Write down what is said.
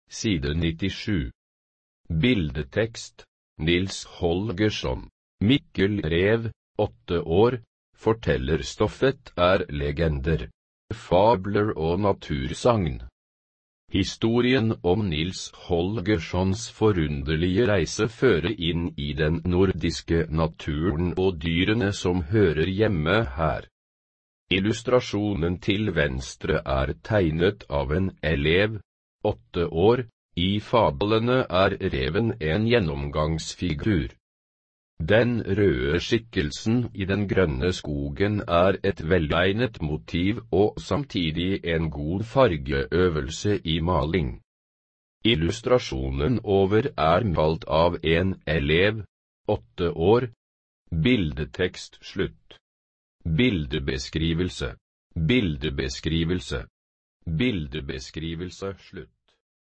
side 97. Bildetekst, Nils Holgersson. Mikkel Rev, 8 år, fortellerstoffet er legender, fabler og natursagn. Historien om Nils Holgerssons forunderlige reise fører inn i den nordiske naturen og dyrene som hører hjemme her. Illustrasjonen til venstre er tegnet av en elev, 8 år. I fabelene er reven en gjennomgangsfigur. Den røde skikkelsen i den grønne skogen er et velegnet motiv og samtidig en god fargeøvelse i maling. Illustrasjonen over er malt av en elev, 8 år. Bildetekst slutt. Bildebeskrivelse. Bildebeskrivelse. Bildebeskrivelse slutt.